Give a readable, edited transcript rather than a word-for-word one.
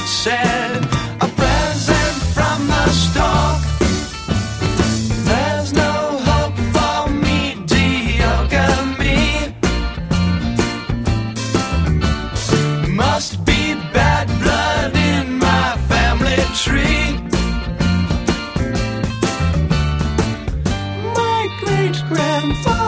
it said, a present from the stalk. There's no hope for mediocre-me. Must be bad blood in my family tree. My great-grandfather